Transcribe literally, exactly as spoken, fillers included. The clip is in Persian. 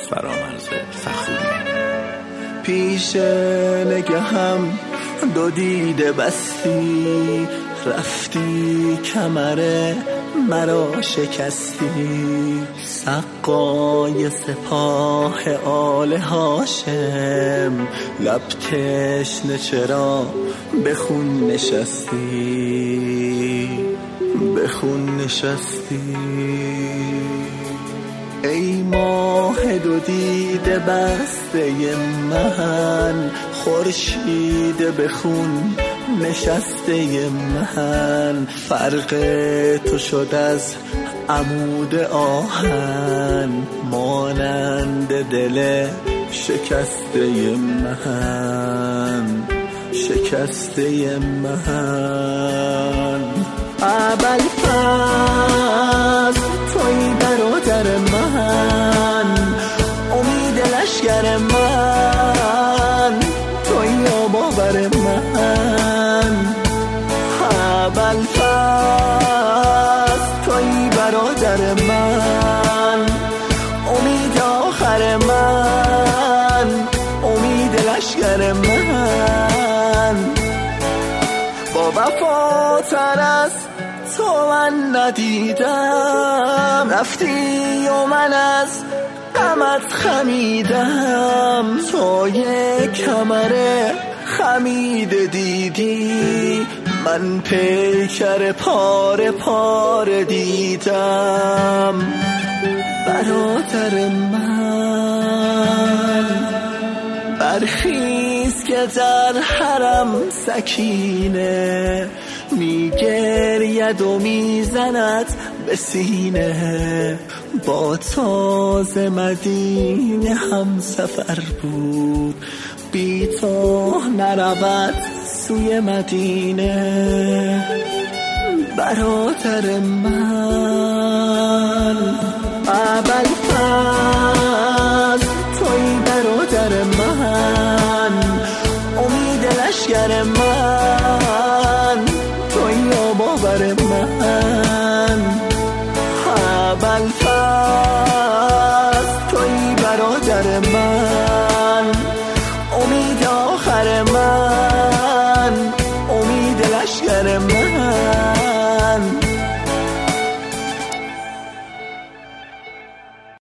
فرامرز فخوری. پیش نگهم دو دیده بستی، رفتی کمر مرا شکستی. سقای سپاه آل هاشم، لب تشنه چرا به خون نشستی، به خون نشستی. ای ماه دو دیده بسته من، خورشید به خون نشسته من. فرق تو شد از عمود آهن، مانند دل شکسته من، شکسته من. ابوالفضل توی برادر من، امید لشگر من، توی باور من. ابوالفضل توی برادر من، امید آخر من، امید لشگر من. با وفاتر از تو من ندیدم، رفتی و من از غمت خمیدم. تو یک کمر خمیده دیدی، من پیکر پاره پاره دیدم. برادر من برخیز که در حرم سکینه میگرید و میزند به سینه. با تاز مدینه هم سفر بود، بی تو نرود سوی مدینه. برادر من ابوالفضل توی برادر من، امید لشگر من، توی باور من. ابوالفضل توی برادر من،